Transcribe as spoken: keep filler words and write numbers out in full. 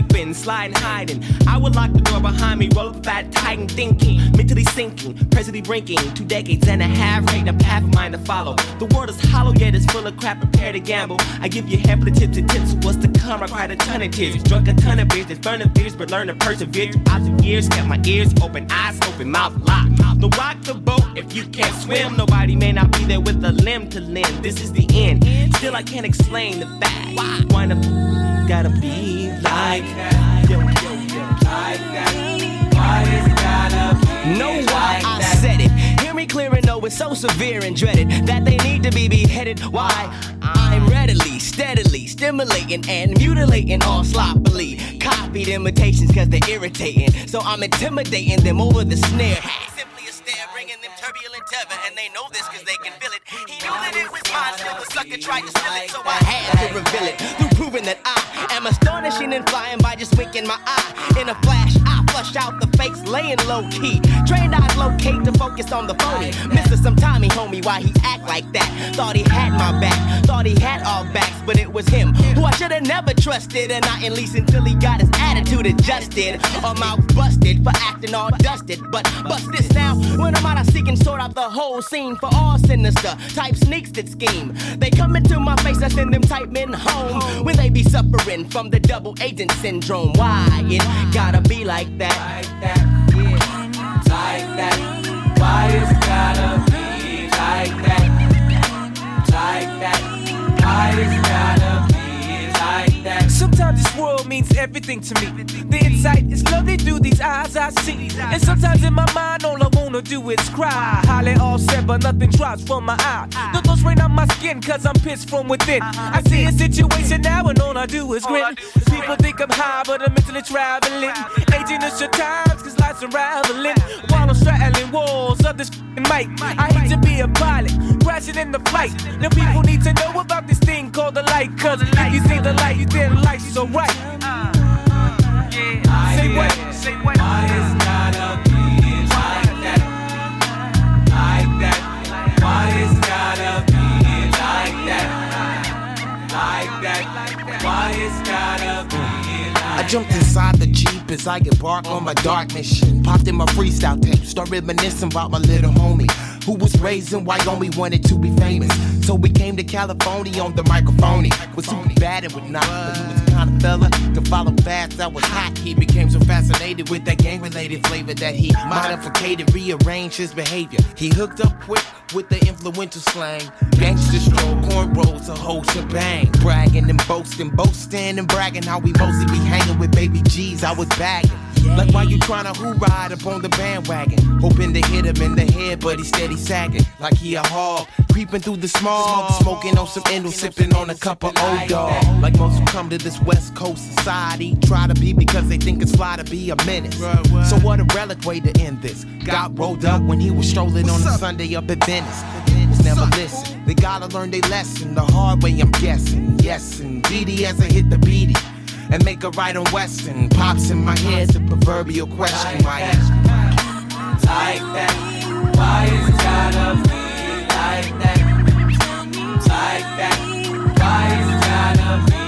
creeping, sliding, hiding. I would lock the door behind me, roll up fat titan thinking, mentally sinking, presently brinking, two decades and a half, rating a path of mine to follow. The world is hollow, yet it's full of crap, prepare to gamble. I give you half of the tips and tips, what's to come, I cried a ton of tears, drunk a ton of beers, there's learning fears, but learn to persevere throughout the years, kept my ears open, eyes open, mouth locked. No rock the boat if you can't swim, nobody may not be there with a limb to limb, this is the end, still I can't explain the fact, why, why the gotta be like that, yo, yo, yo, like that, why is it gotta be know why like I that? Said it, hear me clear and know it's so severe and dreaded, that they need to be beheaded, why? I'm readily, steadily, stimulating and mutilating all sloppily, copied imitations cause they're irritating, so I'm intimidating them over the snare. Simply a stare, bringing them turbulent tether, and they know this cause they can feel it. He knew that it was mine, still the sucker tried to steal it, so I had to reveal it, through proving that I am astonishing and flying by just winking my eye. In a flash, I flush out the fakes, laying low key, trained eyes locate to focus on the phony, Mister Some Tommy homie, why he act like that, thought he had my back, thought he had all backs, but it was him who I should've never trusted, and not at least until he got his attitude adjusted, or mouth busted for acting all dusted. But bust this now, when I'm out I seek and sort out the whole scene for all sinister type sneaks that scheme. They come into my face, I send them type men home when they be suffering from the double agent syndrome. Why it gotta be like that? Like that, yeah, like that. Why it gotta be like that? Like that. Why it gotta be like that? Sometimes this world means everything to me. The insight is lovely through these eyes I see. And sometimes in my mind all I wanna do is cry. Highly all said but nothing drops from my eye. The thoughts rain on my skin cause I'm pissed from within. I see a situation now and all I do is grin. People think I'm high but I'm mentally traveling, aging us your times cause life's unraveling, while I'm straddling walls of this f***ing mic. I hate to be a pilot, crashing in the flight. Now people need to know about this thing called the light, cause if you see the light, you then light so right. Say what? Say what? Why is gotta be like that? Like that. Why is gotta be like that? Like that. Why is gotta be like that? I jumped inside the Jeep as I embark on my dark mission. Popped in my freestyle tape, start reminiscing about my little homie who was raised in Wyoming, wanted to be famous. So we came to California on the microphone. Was super bad and would not, but he was the kind of fella to follow fast. That was hot. He became so fascinated with that gang-related flavor that he modified, rearranged his behavior. He hooked up quick with the influential slang, gangster stroll, cornrows, a whole shebang. Bragging and boasting, boasting and bragging how we mostly be hanging with baby G's. I was bagging. Like why you tryna who ride up on the bandwagon, hoping to hit him in the head, but he steady sagging like he a hog, creeping through the smog, smoking on some Endo, sipping on a cup of old dog. Like most who come to this West Coast society, try to be because they think it's fly to be a menace. So what a relic way to end this. Got rolled up when he was strolling on a Sunday up at Venice. Was never listen. They gotta learn their lesson the hard way, I'm guessing. Yes, and D D as I hit the beady and make a right on Western. Pops in my head, the proverbial question. Why is like that? Why is it gotta be like that? Like that? Why is it gotta be